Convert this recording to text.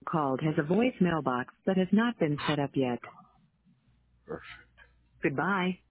called has a voice mailbox that has not been set up yet. Perfect. Goodbye.